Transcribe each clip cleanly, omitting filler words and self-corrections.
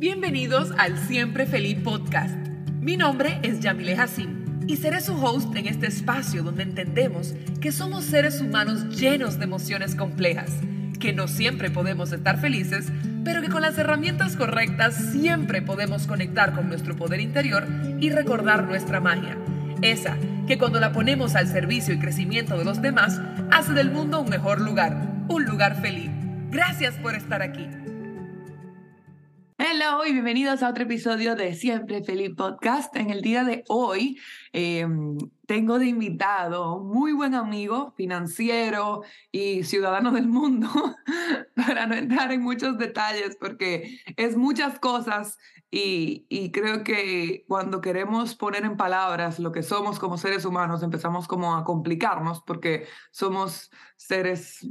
Bienvenidos al Siempre Feliz Podcast. Mi nombre es Yamile Hassim y seré su host en este espacio donde entendemos que somos seres humanos llenos de emociones complejas, que no siempre podemos estar felices, pero que con las herramientas correctas siempre podemos conectar con nuestro poder interior y recordar nuestra magia. Esa que cuando la ponemos al servicio y crecimiento de los demás, hace del mundo un mejor lugar, un lugar feliz. Gracias por estar aquí. Hello y bienvenidos a otro episodio de Siempre Feliz Podcast. En el día de hoy tengo de invitado a un muy buen amigo financiero y ciudadano del mundo, para no entrar en muchos detalles porque es muchas cosas y creo que cuando queremos poner en palabras lo que somos como seres humanos empezamos como a complicarnos porque somos seres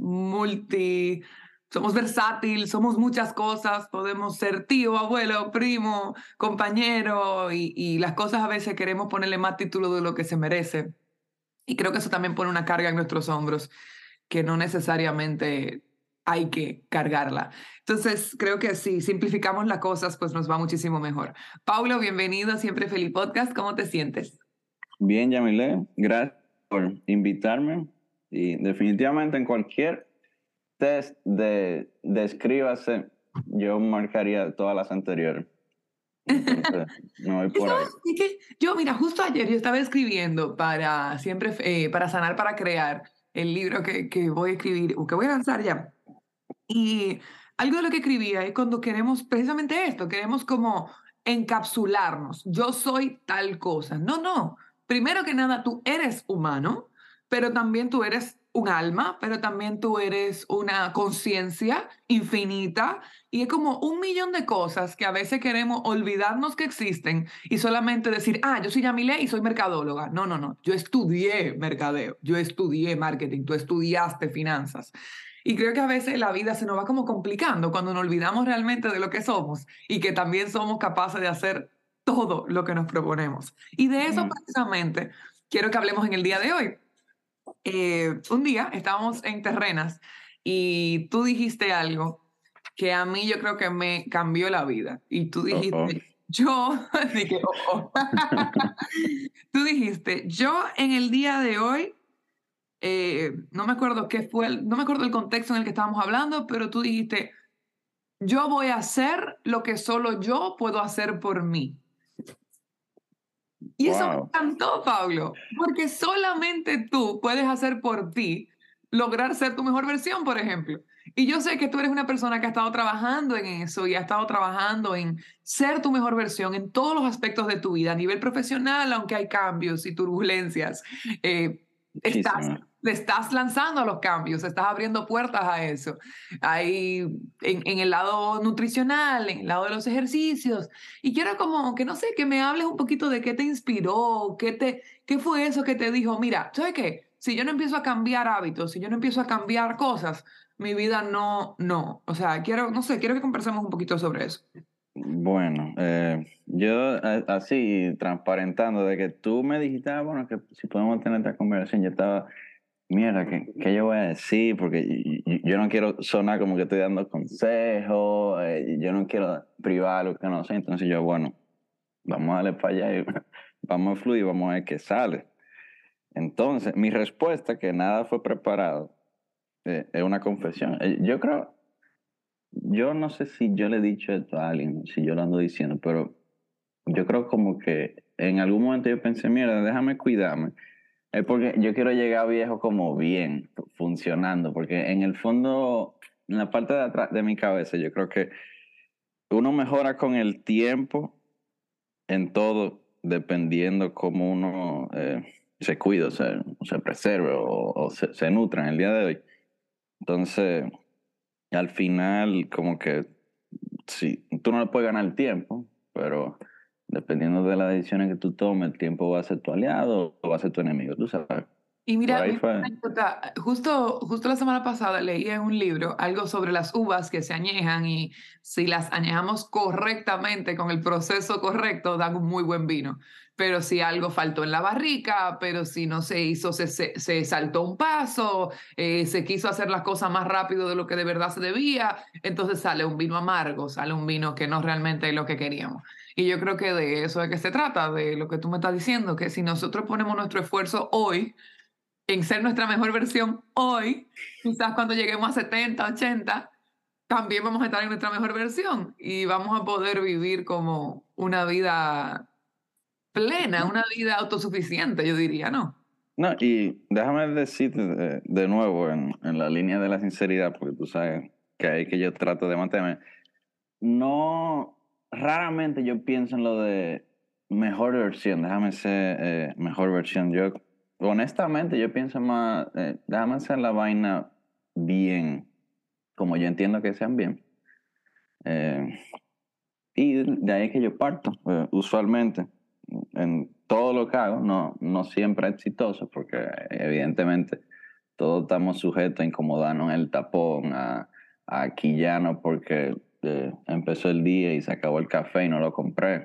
somos versátil, somos muchas cosas, podemos ser tío, abuelo, primo, compañero y las cosas a veces queremos ponerle más título de lo que se merece. Y creo que eso también pone una carga en nuestros hombros que no necesariamente hay que cargarla. Entonces, creo que si simplificamos las cosas, pues nos va muchísimo mejor. Paulo, bienvenido a Siempre Feliz Podcast. ¿Cómo te sientes? Bien, Yamile, gracias por invitarme. Y definitivamente en cualquier test de escríbase, yo marcaría todas las anteriores. Entonces, me voy por ahí. Mira, justo ayer yo estaba escribiendo para Sanar para Crear, el libro que voy a escribir, o que voy a lanzar ya. Y algo de lo que escribía es cuando queremos precisamente esto, queremos como encapsularnos. Yo soy tal cosa. No, no. Primero que nada, tú eres humano, pero también tú eres un alma, pero también tú eres una conciencia infinita. Y es como un millón de cosas que a veces queremos olvidarnos que existen y solamente decir, yo soy Yamile y soy mercadóloga. No, no, no. Yo estudié mercadeo, yo estudié marketing, tú estudiaste finanzas. Y creo que a veces la vida se nos va como complicando cuando nos olvidamos realmente de lo que somos y que también somos capaces de hacer todo lo que nos proponemos. Y de eso precisamente quiero que hablemos en el día de hoy. Un día estábamos en Terrenas y tú dijiste algo que a mí yo creo que me cambió la vida. Y tú dijiste, dije, tú dijiste, yo en el día de hoy no me acuerdo no me acuerdo el contexto en el que estábamos hablando, pero tú dijiste, yo voy a hacer lo que solo yo puedo hacer por mí. Y eso me Wow. encantó, Pablo, porque solamente tú puedes hacer por ti lograr ser tu mejor versión, por ejemplo. Y yo sé que tú eres una persona que ha estado trabajando en eso y ha estado trabajando en ser tu mejor versión en todos los aspectos de tu vida, a nivel profesional, aunque hay cambios y turbulencias. Estás, Muchísimas. le estás lanzando a los cambios, estás abriendo puertas a eso. Ahí en el lado nutricional, en el lado de los ejercicios. Y quiero como que, no sé, que me hables un poquito de qué te inspiró, qué fue eso que te dijo, mira, ¿sabes qué? Si yo no empiezo a cambiar hábitos, si yo no empiezo a cambiar cosas, mi vida no. O sea, no sé, quiero que conversemos un poquito sobre eso. Bueno, yo así transparentando de que tú me dijiste, bueno, que si podemos tener esta conversación, yo estaba, mierda, ¿qué yo voy a decir? Porque yo no quiero sonar como que estoy dando consejos, yo no quiero privar lo que no sé, entonces yo, bueno, vamos a darle para allá y vamos a fluir, vamos a ver qué sale. Entonces, mi respuesta, que nada fue preparado, es una confesión. Yo no sé si yo le he dicho esto a alguien, si yo lo ando diciendo, pero yo creo como que en algún momento yo pensé, mira, déjame cuidarme. Es porque yo quiero llegar viejo como bien, funcionando, porque en el fondo, en la parte de atrás de mi cabeza, yo creo que uno mejora con el tiempo en todo, dependiendo cómo uno se cuida, se preserve o se nutra en el día de hoy. Entonces, al final, como que sí, tú no le puedes ganar el tiempo, pero dependiendo de las decisiones que tú tomes, el tiempo va a ser tu aliado o va a ser tu enemigo, tú sabes. Y Por mira, ahí mira fue. una anécdota, justo la semana pasada leí en un libro algo sobre las uvas que se añejan y si las añejamos correctamente, con el proceso correcto, dan un muy buen vino. Pero si algo faltó en la barrica, pero si no se hizo, se saltó un paso, se quiso hacer las cosas más rápido de lo que de verdad se debía, entonces sale un vino amargo, sale un vino que no realmente es lo que queríamos. Y yo creo que de eso es que se trata, de lo que tú me estás diciendo, que si nosotros ponemos nuestro esfuerzo hoy, en ser nuestra mejor versión hoy, quizás cuando lleguemos a 70, 80, también vamos a estar en nuestra mejor versión y vamos a poder vivir como una vida plena, una vida autosuficiente, yo diría, ¿no? No, y déjame decirte de nuevo en la línea de la sinceridad, porque tú sabes que ahí que yo trato de mantenerme. No, raramente yo pienso en lo de mejor versión, déjame ser mejor versión. Yo, honestamente, yo pienso más, déjame hacer la vaina bien, como yo entiendo que sean bien. Eh, y de ahí es que yo parto, usualmente, en todo lo que hago, no siempre exitoso, porque evidentemente todos estamos sujetos a incomodarnos en el tapón, a quillarnos porque empezó el día y se acabó el café y no lo compré.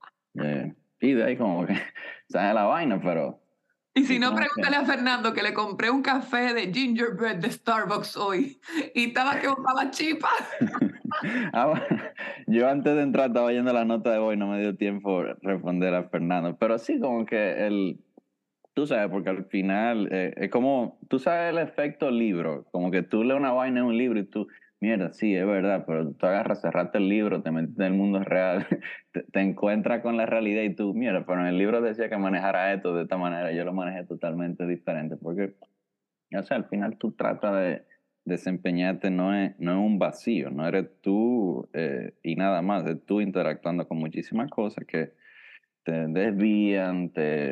Y de ahí como que sale la vaina, pero Y si sí no, como que... pregúntale a Fernando que le compré un café de gingerbread de Starbucks hoy y estaba que botaba chipa. Ah, bueno, yo antes de entrar estaba oyendo la nota de hoy, no me dio tiempo responder a Fernando, pero sí como que tú sabes, porque al final es como, tú sabes el efecto libro, como que tú lees una vaina en un libro y tú, mierda, sí, es verdad, pero tú agarras, cerraste el libro, te metes en el mundo real, te encuentras con la realidad y tú, mierda, pero en el libro decía que manejara esto de esta manera, yo lo manejé totalmente diferente, porque, o sea, al final tú tratas de desempeñarte, no es un vacío, no eres tú y nada más, es tú interactuando con muchísimas cosas que te desvían,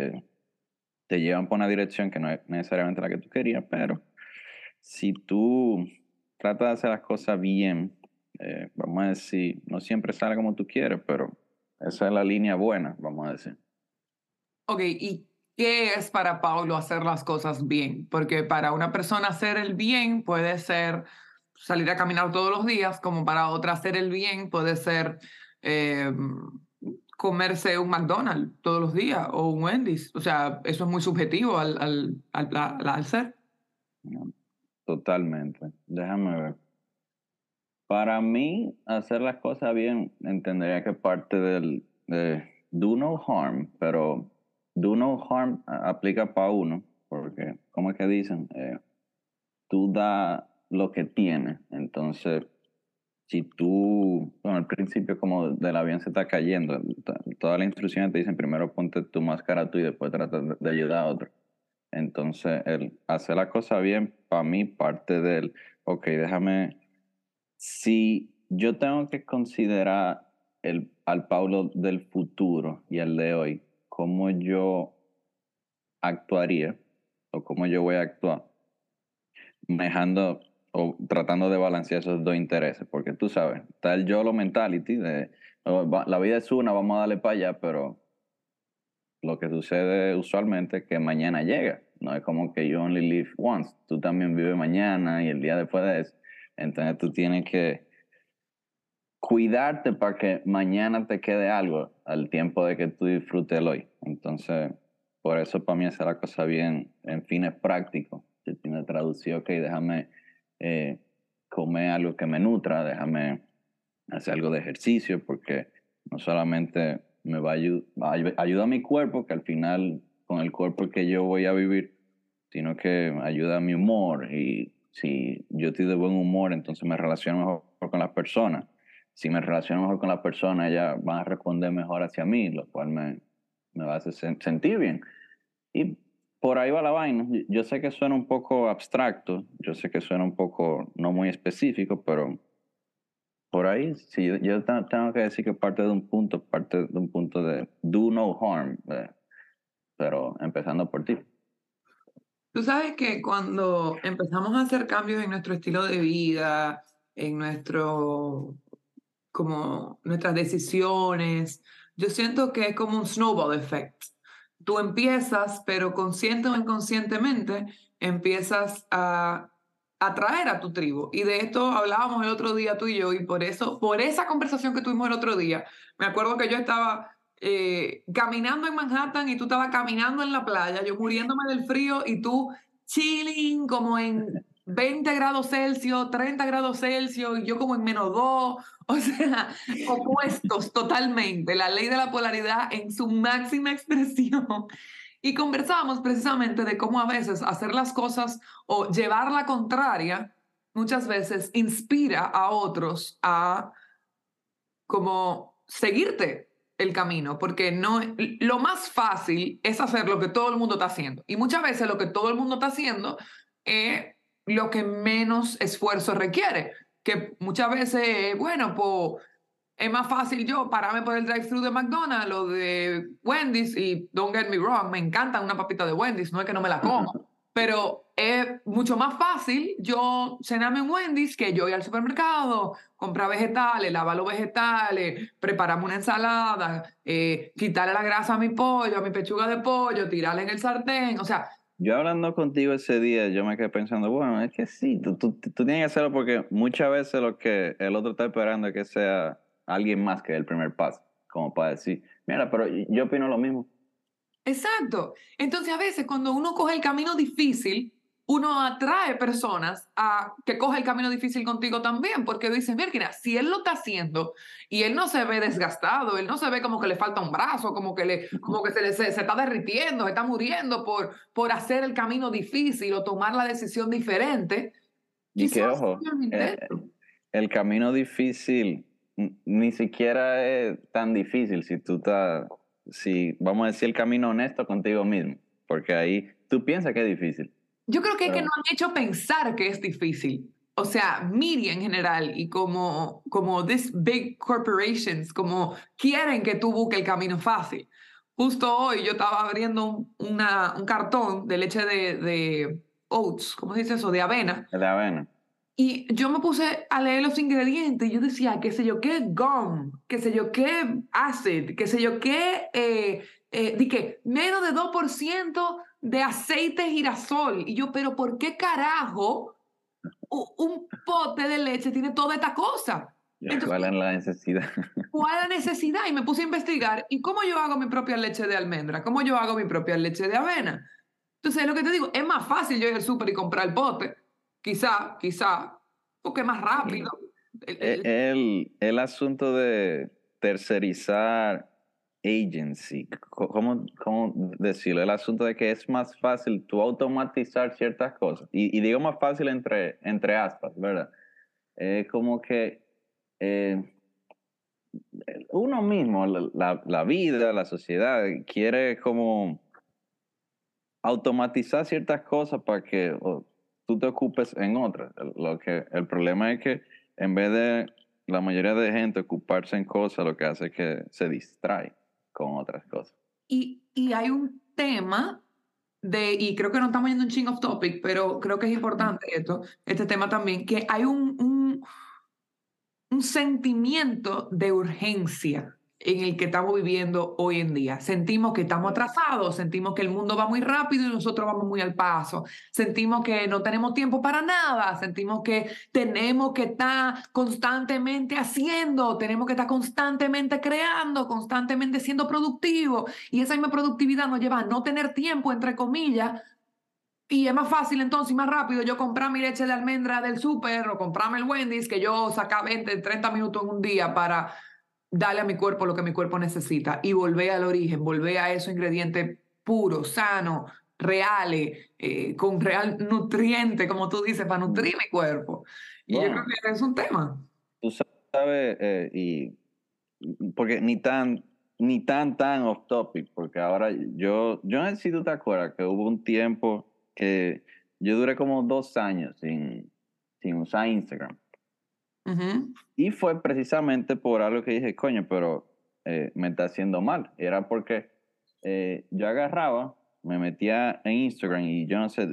te llevan por una dirección que no es necesariamente la que tú querías, pero si tú tratas de hacer las cosas bien, vamos a decir, no siempre sale como tú quieres, pero esa es la línea buena, vamos a decir. Ok, ¿y qué es para Paulo hacer las cosas bien? Porque para una persona hacer el bien puede ser salir a caminar todos los días, como para otra hacer el bien puede ser eh, comerse un McDonald's todos los días o un Wendy's. O sea, eso es muy subjetivo al ser. ¿No? Totalmente. Déjame ver. Para mí, hacer las cosas bien, entendería que parte del do no harm, pero do no harm aplica para uno, porque, ¿cómo es que dicen? Tú das lo que tienes. Entonces, si tú, bueno, al principio como del avión se está cayendo, todas las instrucciones te dicen primero ponte tu máscara tú y después trata de ayudar a otro. Entonces, el hacer la cosa bien, para mí, parte del, ok, déjame, si yo tengo que considerar al Paulo del futuro y al de hoy, cómo yo actuaría o cómo yo voy a actuar, manejando o tratando de balancear esos dos intereses, porque tú sabes, está el YOLO mentality de oh, la vida es una, vamos a darle para allá, pero lo que sucede usualmente es que mañana llega, no es como que you only live once, tú también vives mañana y el día después de eso, entonces tú tienes que cuidarte para que mañana te quede algo al tiempo de que tú disfrutes el hoy. Entonces, por eso para mí hacer la cosa bien en fines prácticos. Si tiene traducido, ok, déjame eh, comer algo que me nutra, déjame hacer algo de ejercicio, porque no solamente me va a ayuda a mi cuerpo, que al final con el cuerpo que yo voy a vivir, sino que ayuda a mi humor. Y si yo estoy de buen humor, entonces me relaciono mejor con las personas. Si me relaciono mejor con las personas, ellas van a responder mejor hacia mí, lo cual me va a hacer sentir bien. Y por ahí va la vaina. Yo sé que suena un poco abstracto, yo sé que suena un poco no muy específico, pero por ahí sí, yo tengo que decir que parte de un punto de do no harm, pero empezando por ti. Tú sabes que cuando empezamos a hacer cambios en nuestro estilo de vida, en nuestro, como nuestras decisiones, yo siento que es como un snowball effect. tú empiezas, pero consciente o inconscientemente, empiezas a atraer a tu tribu. Y de esto hablábamos el otro día tú y yo, y por eso, por esa conversación que tuvimos el otro día, me acuerdo que yo estaba caminando en Manhattan y tú estabas caminando en la playa, yo muriéndome del frío y tú chilling como en 20 grados Celsius, 30 grados Celsius, y yo como en -2, o sea, opuestos totalmente, la ley de la polaridad en su máxima expresión. Y conversábamos precisamente de cómo a veces hacer las cosas o llevar la contraria muchas veces inspira a otros a como seguirte el camino, porque no, lo más fácil es hacer lo que todo el mundo está haciendo. Y muchas veces lo que todo el mundo está haciendo es lo que menos esfuerzo requiere, que muchas veces, bueno, pues es más fácil yo pararme por el drive-thru de McDonald's o de Wendy's y don't get me wrong, me encantan una papita de Wendy's, no es que no me la como, pero es mucho más fácil yo cenarme un Wendy's que yo ir al supermercado, comprar vegetales, lavar los vegetales, prepararme una ensalada, quitarle la grasa a mi pollo, a mi pechuga de pollo, tirarla en el sartén, o sea, Yo hablando contigo ese día, yo me quedé pensando, bueno, es que sí, tú tienes que hacerlo porque muchas veces lo que el otro está esperando es que sea alguien más que el primer paso, como para decir, mira, pero yo opino lo mismo. exacto. Entonces, a veces cuando uno coge el camino difícil, uno atrae personas a que coge el camino difícil contigo también, porque dicen, mira, si él lo está haciendo y él no se ve desgastado, él no se ve como que le falta un brazo, como que se está derritiendo, se está muriendo por hacer el camino difícil o tomar la decisión diferente, Y quizás que, ojo, sea un intento. el camino difícil ni siquiera es tan difícil si tú estás, si vamos a decir el camino honesto contigo mismo, porque ahí tú piensas que es difícil, Yo creo que es que nos pero han hecho pensar que es difícil. O sea, media en general y como these big corporations, como quieren que tú busques el camino fácil. Justo hoy yo estaba abriendo un cartón de leche de oats, ¿cómo se dice eso? De avena. es de avena. Y yo me puse a leer los ingredientes y yo decía, qué sé yo qué gum, qué sé yo qué acid, qué sé yo qué, di que menos de 2% de aceite girasol. Y yo, pero ¿por qué carajo un pote de leche tiene toda esta cosa? ¿Cuál Entonces, es la necesidad? ¿cuál es la necesidad? Y me puse a investigar, ¿y cómo yo hago mi propia leche de almendra? ¿Cómo yo hago mi propia leche de avena? Entonces, lo que te digo, es más fácil yo ir al súper y comprar el pote, quizá, porque es más rápido. El asunto de tercerizar agency, ¿cómo decirlo? El asunto de que es más fácil tú automatizar ciertas cosas. Y digo más fácil entre aspas, ¿verdad? Como que eh, uno mismo, la vida, la sociedad, quiere como automatizar ciertas cosas para que tú te ocupes en otras. El problema es que en vez de la mayoría de gente ocuparse en cosas, lo que hace es que se distrae con otras cosas. Y hay un tema y creo que no estamos yendo un ching of topic, pero creo que es importante este tema también, que hay un sentimiento de urgencia en el que estamos viviendo hoy en día. Sentimos que estamos atrasados, sentimos que el mundo va muy rápido y nosotros vamos muy al paso. Sentimos que no tenemos tiempo para nada, sentimos que tenemos que estar constantemente haciendo, tenemos que estar constantemente creando, constantemente siendo productivos. Y esa misma productividad nos lleva a no tener tiempo, entre comillas, y es más fácil entonces y más rápido yo comprar mi leche de almendra del súper o comprarme el Wendy's que yo saca 20, 30 minutos en un día para darle a mi cuerpo lo que mi cuerpo necesita y volver al origen, volver a esos ingredientes puros, sanos, reales, con real nutriente, como tú dices, para nutrir mi cuerpo. Y yo creo Bueno, que es un tema. tú sabes, y porque ni tan off topic, porque ahora yo no sé si tú te acuerdas que hubo un tiempo que yo duré como 2 años sin usar Instagram. Ujú. Y fue precisamente por algo que dije, coño, pero me está haciendo mal. Era porque yo agarraba, me metía en Instagram y yo no sé,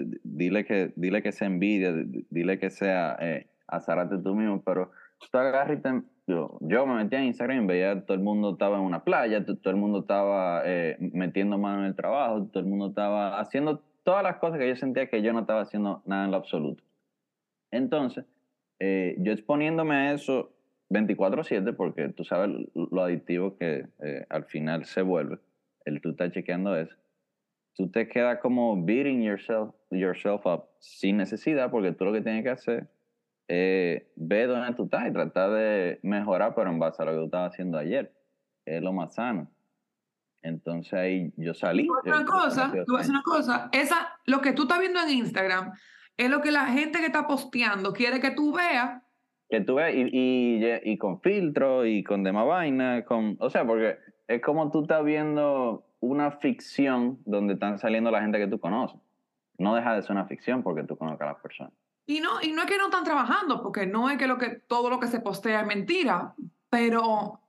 dile que sea envidia, dile que sea azarate tú mismo, pero tú agarras y yo me metía en Instagram y veía todo el mundo estaba en una playa, todo el mundo estaba metiendo mano en el trabajo, todo el mundo estaba haciendo todas las cosas que yo sentía que yo no estaba haciendo nada en lo absoluto. Entonces, yo exponiéndome a eso 24/7, porque tú sabes lo adictivo que al final se vuelve, el tú estás chequeando eso, tú te quedas como beating yourself up sin necesidad, porque tú lo que tienes que hacer es ver dónde tú estás y tratar de mejorar, pero en base a lo que tú estabas haciendo ayer. Es lo más sano. Entonces ahí yo salí Una cosa, te voy a decir rápido. una cosa, lo que tú estás viendo en Instagram es lo que la gente que está posteando quiere que tú veas. Que tú ves, y con filtro y con demás vaina, o sea, porque es como tú estás viendo una ficción donde están saliendo la gente que tú conoces. No deja de ser una ficción porque tú conoces a las personas. Y no es que no están trabajando, porque no es que, todo lo que se postea es mentira, pero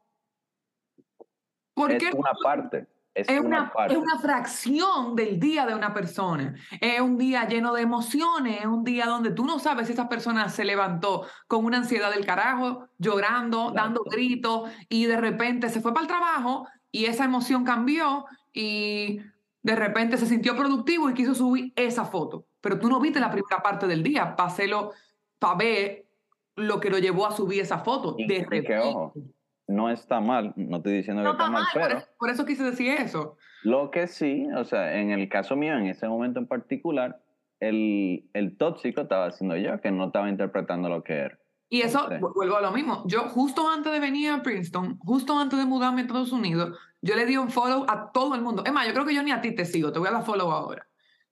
¿por Es qué una parte, es una es parte. una fracción del día de una persona? Es un día lleno de emociones, es un día donde tú no sabes si esa persona se levantó con una ansiedad del carajo, llorando, dando Exacto. gritos, y de repente se fue para el trabajo y esa emoción cambió y de repente se sintió productivo y quiso subir esa foto. Pero tú no viste la primera parte del día para ver lo que lo llevó a subir esa foto. De Y que repente. ojo, no está mal, no estoy diciendo que No está está mal, mal, pero por eso quise decir eso. lo que sí, o sea, en el caso mío, en ese momento en particular, el tóxico estaba haciendo yo, que no estaba interpretando lo que era. Y eso, Entonces, vuelvo a lo mismo. Yo justo antes de venir a Princeton, justo antes de mudarme a Estados Unidos, yo le di un follow a todo el mundo. Es más, yo creo que yo ni a ti te sigo, te voy a dar follow ahora.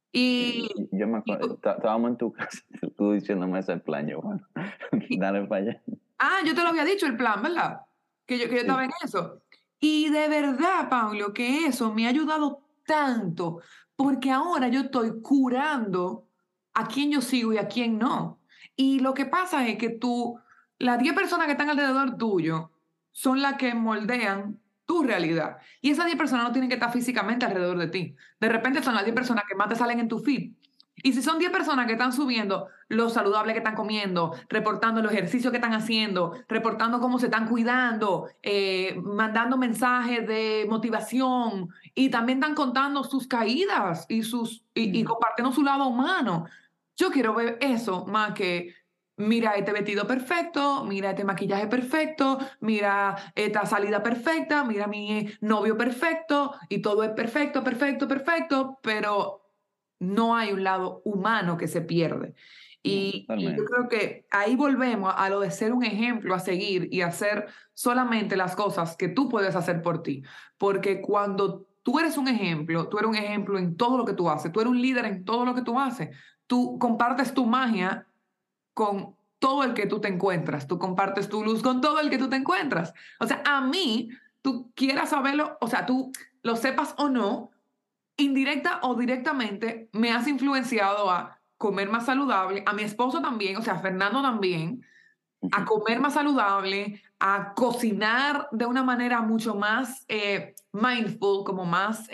Y, yo me y, acuerdo, estábamos en tu casa, tú diciéndome ese plan, yo, bueno, y- dale para allá. yo te lo había dicho el plan, ¿verdad? Que yo estaba Sí, en eso. Y de verdad, Pablo, que eso me ha ayudado tanto, porque ahora yo estoy curando a quién yo sigo y a quién no. Y lo que pasa es que las 10 personas que están alrededor tuyo son las que moldean tu realidad. Y esas 10 personas no tienen que estar físicamente alrededor de ti. De repente son las 10 personas que más te salen en tu feed. Y si son 10 personas que están subiendo lo saludable que están comiendo, reportando los ejercicios que están haciendo, reportando cómo se están cuidando, mandando mensajes de motivación y también están contando sus caídas y mm, compartiendo su lado humano. Yo quiero ver eso más que mira este vestido perfecto, mira este maquillaje perfecto, mira esta salida perfecta, mira mi novio perfecto y todo es perfecto, perfecto, perfecto, pero no hay un lado humano que se pierde. no, Y yo totalmente. creo que ahí volvemos a lo de ser un ejemplo a seguir y hacer solamente las cosas que tú puedes hacer por ti. Porque cuando tú eres un ejemplo, tú eres un ejemplo en todo lo que tú haces, tú eres un líder en todo lo que tú haces, tú compartes tu magia con todo el que tú te encuentras, tú compartes tu luz con todo el que tú te encuentras. O sea, a mí, tú quieras saberlo, o sea, tú lo sepas o no, indirecta o directamente, me has influenciado a comer más saludable, a mi esposo también, o sea, a Fernando también, a Ujú. comer más saludable, a cocinar de una manera mucho más mindful, como más,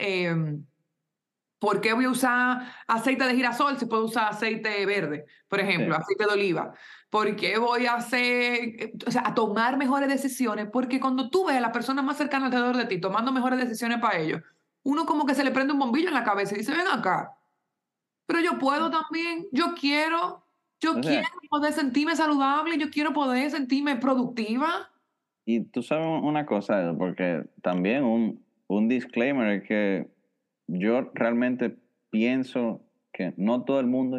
¿por qué voy a usar aceite de girasol si puedo usar aceite verde, por ejemplo, Sí, aceite de oliva? ¿Por qué voy a hacer, o sea, a tomar mejores decisiones? Porque cuando tú ves a la persona más cercana alrededor de ti tomando mejores decisiones para ellos, uno como que se le prende un bombillo en la cabeza y dice, ven acá, pero yo puedo también, yo o quiero sea, poder sentirme saludable, yo quiero poder sentirme productiva. y tú sabes una cosa, porque también un disclaimer es que yo realmente pienso que no todo el mundo,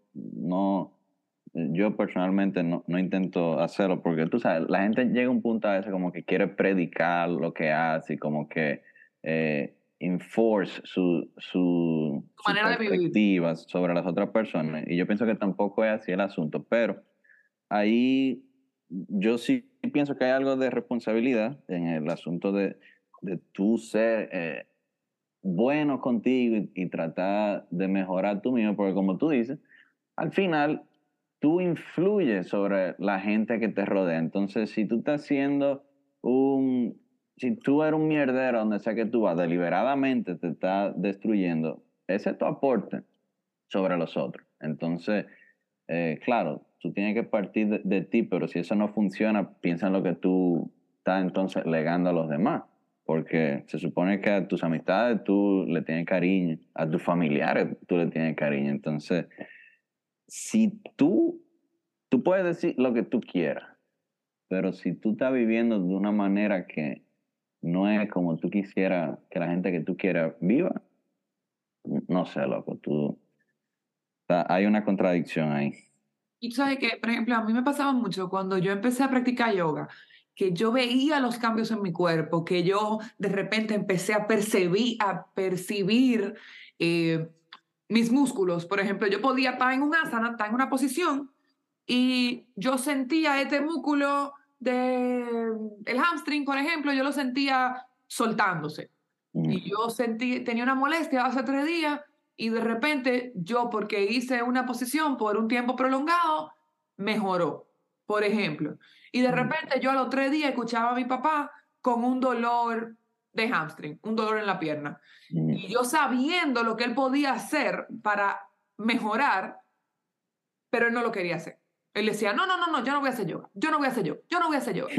yo personalmente no intento hacerlo, porque tú sabes, la gente llega a un punto a veces como que quiere predicar lo que hace y como que enforce Tu su manera de vivir. perspectiva sobre las otras personas. Y yo pienso que tampoco es así el asunto, pero ahí yo sí pienso que hay algo de responsabilidad en el asunto de tú ser bueno contigo y tratar de mejorar tú mismo, porque como tú dices, al final tú influyes sobre la gente que te rodea. Entonces, si tú estás siendo si tú eres un mierdero donde sea que tú vas, deliberadamente te está destruyendo, ese es tu aporte sobre los otros. Entonces, claro, tú tienes que partir de ti, pero si eso no funciona, piensa en lo que tú estás entonces legando a los demás. Porque se supone que a tus amistades tú le tienes cariño, a tus familiares tú le tienes cariño. Entonces, si tú puedes decir lo que tú quieras, pero si tú estás viviendo de una manera que no es como tú quisieras que la gente que tú quieras viva, no sé, loco, hay una contradicción ahí. Y tú sabes que, por ejemplo, a mí me pasaba mucho cuando yo empecé a practicar yoga, que yo veía los cambios en mi cuerpo, que yo de repente empecé a percibir eh, mis músculos. Por ejemplo, yo podía estar en un asana, estar en una posición, y yo sentía este músculo el hamstring, por ejemplo, yo lo sentía soltándose. Mm, Y yo tenía una molestia hace 3 días y de repente yo, porque hice una posición por un tiempo prolongado, mejoró, por ejemplo. Y de mm, repente yo a los 3 días escuchaba a mi papá con un dolor de hamstring, un dolor en la pierna. mm. Y yo sabiendo lo que él podía hacer para mejorar, pero él no lo quería hacer. Él decía, no, no, no, no, yo no voy a hacer yoga, yo no voy a hacer yoga, yo no voy a hacer yoga.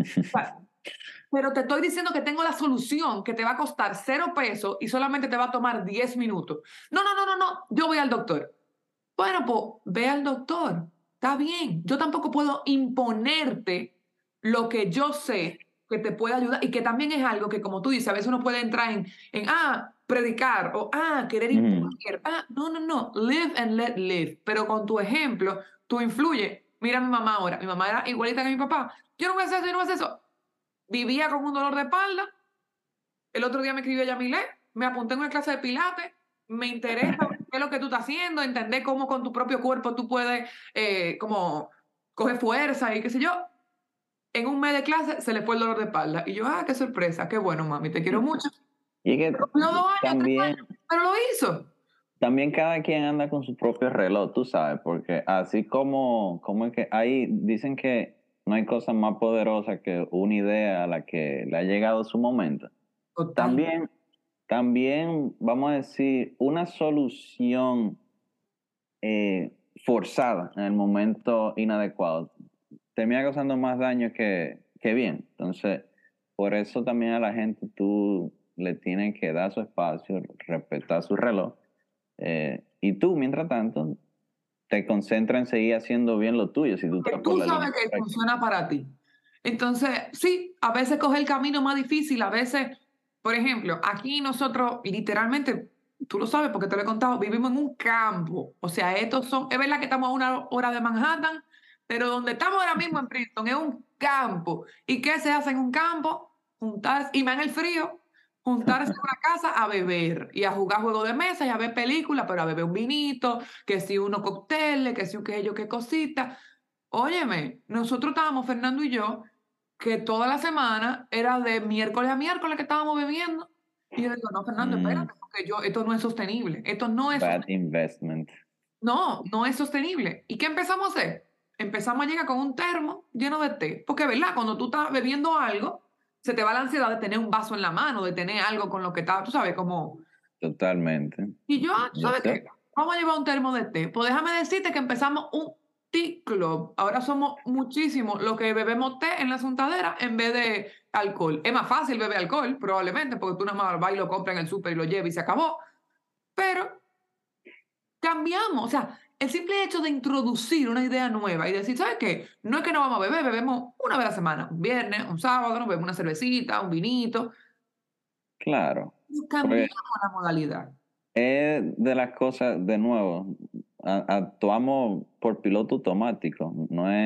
Pero te estoy diciendo que tengo la solución que te va a costar 0 pesos y solamente te va a tomar 10 minutos. No, no, no, no, no, yo voy al doctor. Bueno, pues ve al doctor. Está bien. Yo tampoco puedo imponerte lo que yo sé que te puede ayudar y que también es algo que, como tú dices, a veces uno puede entrar en predicar o, querer Mm, imponer. No, no, no. Live and let live. Pero con tu ejemplo, tú influyes. Mira a mi mamá ahora. Mi mamá era igualita que mi papá. Yo no voy a hacer eso, yo no voy a hacer eso. Vivía con un dolor de espalda. El otro día me escribió Yamilé, me apunté en una clase de pilates, me interesa qué es lo que tú estás haciendo, entender cómo con tu propio cuerpo tú puedes como coger fuerza y qué sé yo. En un mes de clase se le fue el dolor de espalda. Y yo, qué sorpresa, qué bueno, mami, te quiero mucho. Y es que No 2 años, 3 años, también, pero lo hizo. también cada quien anda con su propio reloj, tú sabes, porque así como es que hay, dicen que no hay cosa más poderosa que una idea a la que le ha llegado su momento. Total. También, también, vamos a decir, una solución forzada en el momento inadecuado termina causando más daño que bien. Entonces, por eso también a la gente tú le tienes que dar su espacio, respetar su reloj. Y tú, mientras tanto, te concentras en seguir haciendo bien lo tuyo si tú Que estás por tú la sabes línea que correcta. funciona para ti. Entonces, sí, a veces coge el camino más difícil, a veces, por ejemplo, aquí nosotros literalmente, tú lo sabes porque te lo he contado, vivimos en un campo. O sea, es verdad que estamos a 1 hora de Manhattan, pero donde estamos ahora mismo en Princeton es un campo. ¿Y qué se hace en un campo? Juntarse, y más en el frío, juntarse en una casa a beber y a jugar juegos de mesa y a ver películas, pero a beber un vinito, que si unos cócteles, que si un que yo, qué cosita. Óyeme, nosotros estábamos, Fernando y yo, que toda la semana era de miércoles a miércoles que estábamos bebiendo. Y yo le digo, no, Fernando, Mm, espérate, porque esto no es sostenible. Esto no es bad sostenible. investment. No, no es sostenible. ¿Y qué empezamos a hacer? Empezamos a llegar con un termo lleno de té. Porque, ¿verdad? Cuando tú estás bebiendo algo, se te va la ansiedad de tener un vaso en la mano, de tener algo con lo que estás, tú sabes, como... Totalmente. Y yo, ¿tú Yo sabes sé. qué? Vamos a llevar un termo de té. Pues déjame decirte que empezamos un tea club. Ahora somos muchísimos los que bebemos té en la juntadera en vez de alcohol. Es más fácil beber alcohol, probablemente, porque tú nada más vas y lo compras en el súper y lo llevas y se acabó. Pero cambiamos. O sea, el simple hecho de introducir una idea nueva y decir, ¿sabes qué? No es que no vamos a beber, bebemos una vez a la semana. Un viernes, un sábado, nos bebemos una cervecita, un vinito. Claro. Y Porque cambiamos la modalidad. es de las cosas, de nuevo, actuamos por piloto automático,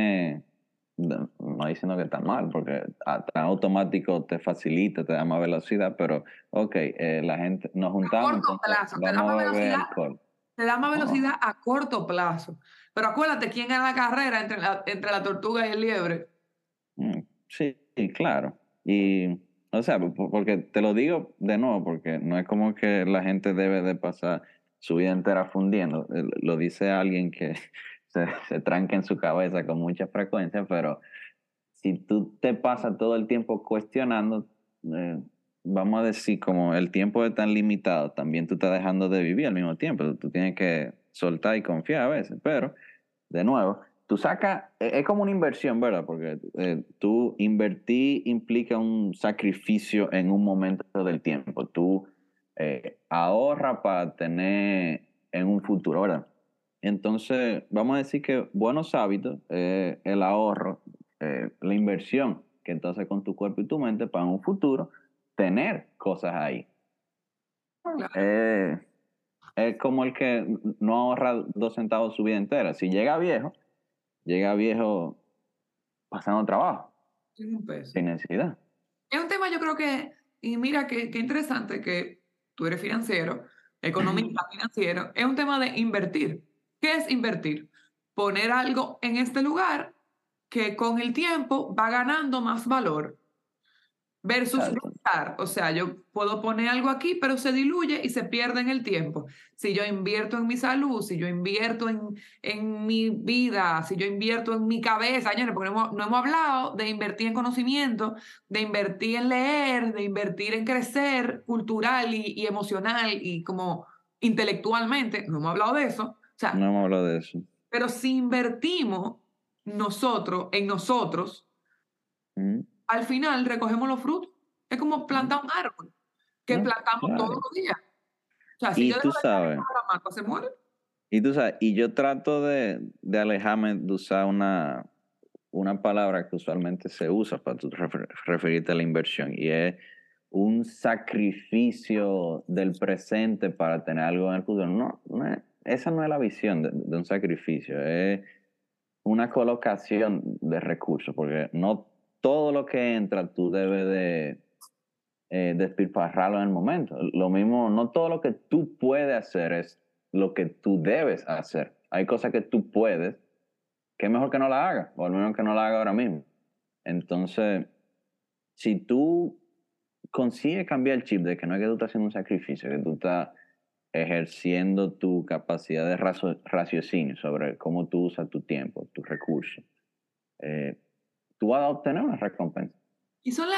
no diciendo que está mal, porque tan automático te facilita, te da más velocidad, pero ok, la gente, nos A juntamos, corto entonces plazo, te da vamos más a beber velocidad. alcohol. Te da más No, velocidad a corto plazo. Pero acuérdate quién gana la carrera entre la tortuga y el liebre. sí, sí, claro. Y, o sea, porque te lo digo de nuevo, porque no es como que la gente debe de pasar su vida entera fundiendo. Lo dice alguien que se tranca en su cabeza con mucha frecuencia, pero si tú te pasas todo el tiempo cuestionando, eh, vamos a decir, como el tiempo es tan limitado, también tú estás dejando de vivir al mismo tiempo. Tú tienes que soltar y confiar a veces, pero, de nuevo. tú sacas, es como una inversión, ¿verdad? Porque tú invertir implica un sacrificio en un momento del tiempo. Tú ahorras para tener en un futuro, ¿verdad? Entonces, vamos a decir que buenos hábitos, el ahorro, la inversión, que entonces con tu cuerpo y tu mente para en un futuro tener cosas ahí. Claro. Eh, es como el que no ahorra 2 centavos su vida entera. Si llega viejo pasando trabajo, Es un peso. sin necesidad. Es un tema, yo creo que, y mira qué interesante que tú eres financiero, economista financiero, es un tema de invertir. ¿Qué es invertir? Poner algo en este lugar que con el tiempo va ganando más valor. Versus Exacto. gastar, o sea, yo puedo poner algo aquí, pero se diluye y se pierde en el tiempo. Si yo invierto en mi salud, si yo invierto en mi vida, si yo invierto en mi cabeza, señores, porque no hemos hablado de invertir en conocimiento, de invertir en leer, de invertir en crecer cultural y emocional y como intelectualmente, no hemos hablado de eso. O No sea, hemos hablado de eso. pero si invertimos nosotros en nosotros, Mm, al final recogemos los frutos. Es como mm. plantar un árbol que No, plantamos todos claro. los días. O sea, si Y yo dejo tú de regar sabes, la mata, se muere. y yo trato de alejarme de usar una palabra que usualmente se usa para tú referirte a la inversión, y es un sacrificio del presente para tener algo en el futuro. No, esa no es la visión de un sacrificio, es una colocación de recursos, porque no todo lo que entra tú debes de despilfarrarlo en el momento. Lo mismo, no todo lo que tú puedes hacer es lo que tú debes hacer. Hay cosas que tú puedes, que es mejor que no la hagas, o al menos que no la hagas ahora mismo. Entonces, si tú consigues cambiar el chip de que no es que tú estás haciendo un sacrificio, que tú estás ejerciendo tu capacidad de raciocinio sobre cómo tú usas tu tiempo, tus recursos, eh, tú vas a obtener una recompensa. Y son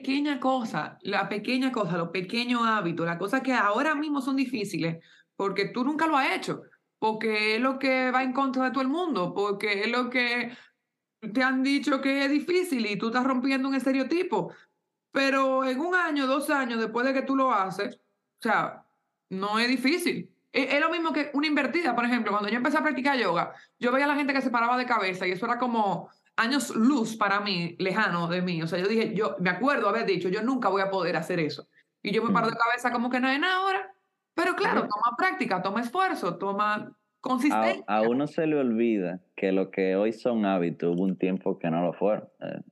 la pequeña cosa, los pequeños hábitos, las cosas que ahora mismo son difíciles, porque tú nunca lo has hecho, porque es lo que va en contra de todo el mundo, porque es lo que te han dicho que es difícil y tú estás rompiendo un estereotipo. Pero en un año, 2 años después de que tú lo haces, o sea, no es difícil. Es lo mismo que una invertida, por ejemplo, cuando yo empecé a practicar yoga, yo veía a la gente que se paraba de cabeza y eso era como años luz para mí, lejano de mí. O sea, yo dije, yo me acuerdo haber dicho, yo nunca voy a poder hacer eso. Y yo me paro de Mm. cabeza como que no hay nada ahora. Pero claro, Sí. toma práctica, toma esfuerzo, toma consistencia. A uno se le olvida que lo que hoy son hábitos, hubo un tiempo que no lo fueron.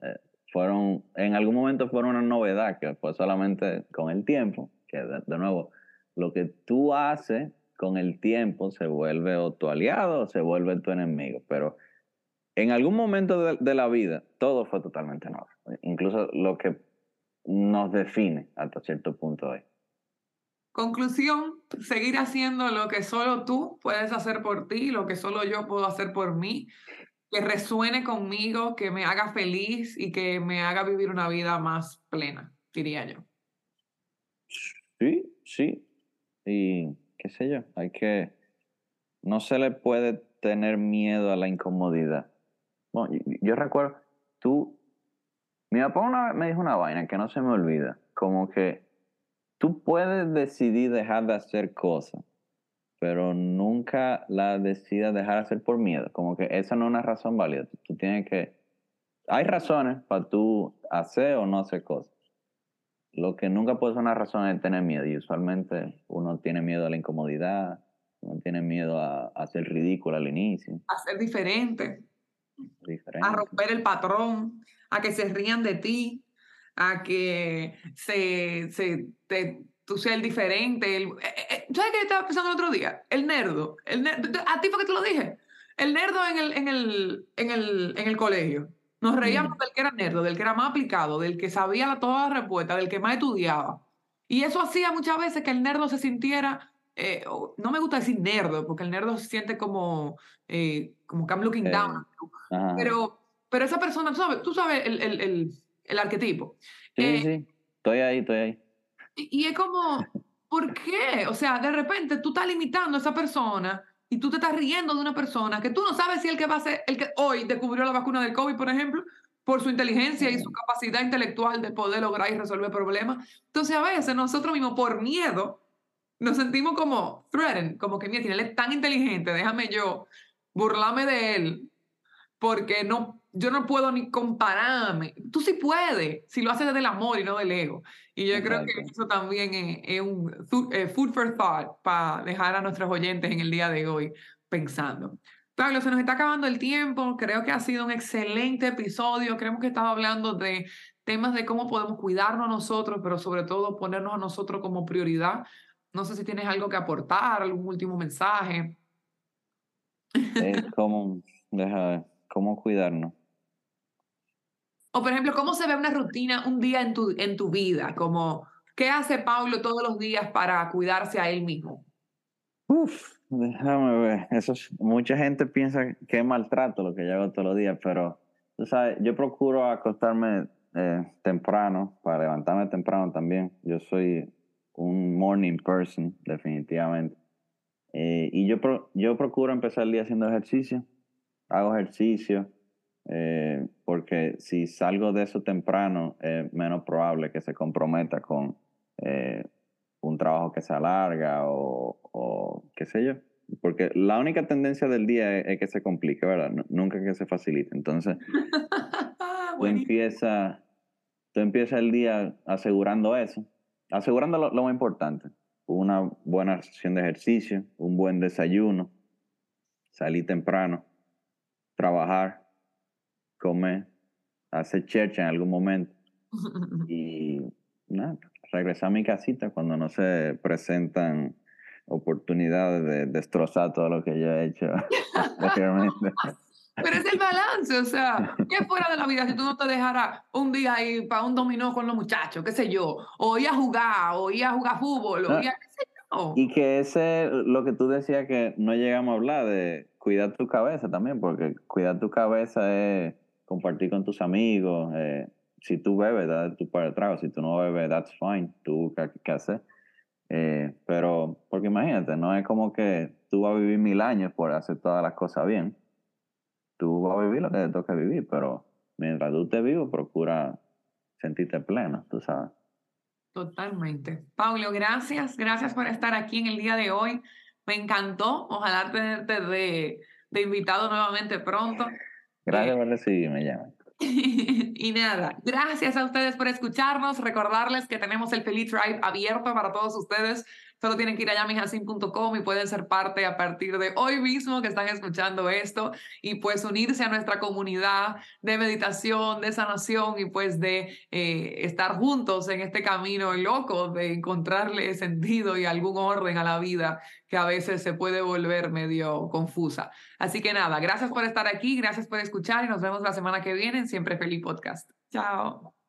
En algún momento fueron una novedad, que fue solamente con el tiempo, que de nuevo, lo que tú haces con el tiempo se vuelve o tu aliado o se vuelve tu enemigo. Pero en algún momento de la vida, todo fue totalmente nuevo. Incluso lo que nos define hasta cierto punto hoy. Conclusión, seguir haciendo lo que solo tú puedes hacer por ti, lo que solo yo puedo hacer por mí, que resuene conmigo, que me haga feliz y que me haga vivir una vida más plena, diría yo. Sí, sí. Y qué sé yo, no se le puede tener miedo a la incomodidad. Bueno, yo recuerdo, tú, mi papá una vez me dijo una vaina que no se me olvida, como que tú puedes decidir dejar de hacer cosas, pero nunca la decidas dejar de hacer por miedo, como que esa no es una razón válida. Tú tienes que, hay razones para tú hacer o no hacer cosas. Lo que nunca puede ser una razón es tener miedo, y usualmente uno tiene miedo a la incomodidad, uno tiene miedo a ser ridículo al inicio, A ser diferente, a diferente. romper el patrón, a que se rían de ti, a que tú seas el diferente. ¿Sabes qué estaba pensando el otro día? A ti fue que te lo dije. El nerdo en el colegio. Nos reíamos Mm, del que era nerdo, del que era más aplicado, del que sabía todas las respuestas, del que más estudiaba. Y eso hacía muchas veces que el nerdo se sintiera, no me gusta decir nerdo, porque el nerdo se siente como que I'm looking down. eh, ajá. Pero esa persona, tú sabes el arquetipo. Sí, Eh, sí, estoy ahí, estoy ahí. y es como, ¿por qué? O sea, de repente tú estás limitando a esa persona y tú te estás riendo de una persona que tú no sabes si el que va a ser, el que hoy descubrió la vacuna del COVID, por ejemplo, por su inteligencia y su capacidad intelectual de poder lograr y resolver problemas. Entonces, a veces nosotros mismos, por miedo, nos sentimos como threatened, como que, mira, él es tan inteligente, déjame yo burlarme de él, porque no, yo no puedo ni compararme. Tú sí puedes, si lo haces desde el amor y no del ego. Y yo creo que Exacto. eso también es un food for thought para dejar a nuestros oyentes en el día de hoy pensando. Pablo, se nos está acabando el tiempo. Creo que ha sido un excelente episodio. Creo que estaba hablando de temas de cómo podemos cuidarnos a nosotros, pero sobre todo ponernos a nosotros como prioridad. No sé si tienes algo que aportar, algún último mensaje. ¿Cómo, deja ver, cómo cuidarnos? O, por ejemplo, ¿cómo se ve una rutina un día en tu vida? Como, ¿qué hace Paulo todos los días para cuidarse a él mismo? Uf, déjame ver. Mucha gente piensa que es maltrato lo que yo hago todos los días, pero tú sabes, yo procuro acostarme temprano para levantarme temprano también. Yo soy un morning person, definitivamente. Y yo procuro empezar el día haciendo ejercicio. Hago ejercicio, porque si salgo de eso temprano, es menos probable que se comprometa con eh, un trabajo que se alarga o qué sé yo. Porque la única tendencia del día es que se complique, ¿verdad? Nunca que se facilite. Entonces, tú Buenísimo. empiezas, tú empiezas el día asegurando eso, asegurando lo más importante. Una buena sesión de ejercicio, un buen desayuno, salir temprano, trabajar, comer, hacer church en algún momento y nada, regresar a mi casita cuando no se presentan oportunidades de destrozar todo lo que yo he hecho anteriormente. Pero es el balance, o sea, ¿qué fuera de la vida si tú no te dejaras un día ir para un dominó con los muchachos, qué sé yo, o ir a jugar fútbol, o No, ir a qué sé yo? y que ese, lo que tú decías que no llegamos a hablar de cuidar tu cabeza también, porque cuidar tu cabeza es compartir con tus amigos. Si tú bebes, date tu par de tragos. Si tú no bebes, that's fine. Tú buscas qué hacer. Pero, porque imagínate, no es como que tú vas a vivir 1000 años por hacer todas las cosas bien. Tú vas a vivir lo que te toca vivir, pero mientras tú estés vivo, procura sentirte pleno, tú sabes. Totalmente. Paulo, gracias, gracias por estar aquí en el día de hoy. Me encantó, ojalá tenerte de invitado nuevamente pronto. Eh, Gracias por recibirme, llama. Y nada, gracias a ustedes por escucharnos. Recordarles que tenemos el Feliz Drive abierto para todos ustedes. Solo tienen que ir a yamihacin.com y pueden ser parte a partir de hoy mismo que están escuchando esto y pues unirse a nuestra comunidad de meditación, de sanación y pues de estar juntos en este camino loco de encontrarle sentido y algún orden a la vida que a veces se puede volver medio confusa. Así que nada, gracias por estar aquí, gracias por escuchar y nos vemos la semana que viene en Siempre Feliz Podcast. Chao.